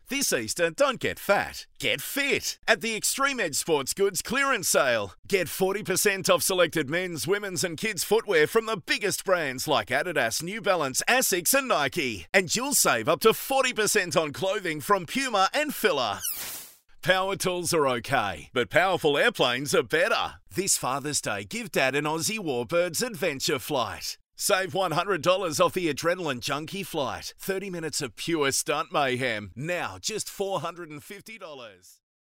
This Easter, don't get fat, get fit at the Extreme Edge Sports Goods clearance sale. Get 40% off selected men's, women's and kids' footwear from the biggest brands like Adidas, New Balance, Asics and Nike. And you'll save up to 40% on clothing from Puma and Fila. Power tools are okay, but powerful airplanes are better. This Father's Day, give Dad an Aussie Warbirds adventure flight. Save $100 off the Adrenaline Junkie flight. 30 minutes of pure stunt mayhem. Now just $450.